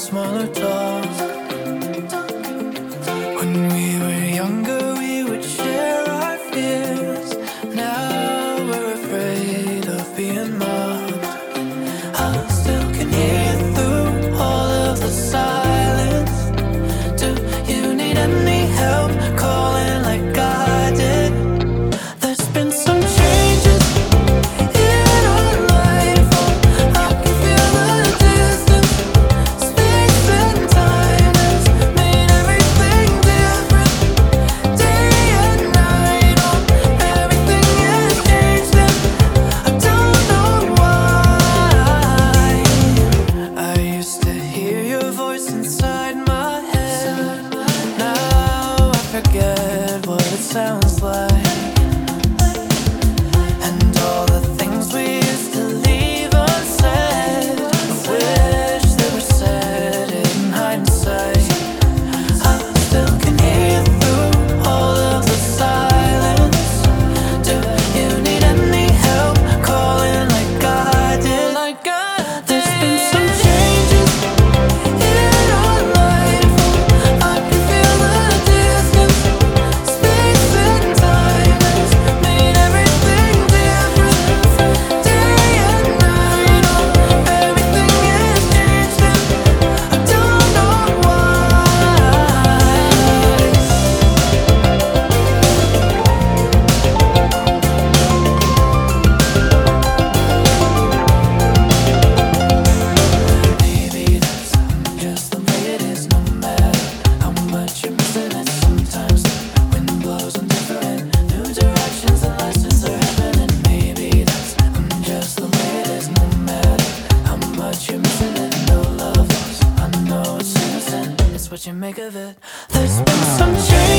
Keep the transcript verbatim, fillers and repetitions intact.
smaller talk. When we were younger, we would share our fears. Now we're afraid of being mocked. I still can hear through all of the silence. Do you need any help calling like I did? There's been some changes in our life. I can feel the distance. Space and time has made everything different. Day and night, oh, everything has changed, and I don't know why. I used to hear your voice inside my head. Now I forget what it sounds like. And all the things we used to leave unsaid, I wish they were said in hindsight. I still can hear through all of the silence. Do you need any help calling like I did? Like I did. There's been some changes in our life. I can feel the distance. Space and time has made everything different. Day and night, oh, everything has changed, and I don't know why. Maybe that's just the way it is, no matter how much you're missing it. Sometimes the wind blows in different new directions and lessons are happening. Maybe that's just the way it is, no matter how much you're missing it. No love lost, I know it's innocent. It's what you make of it. There's been some change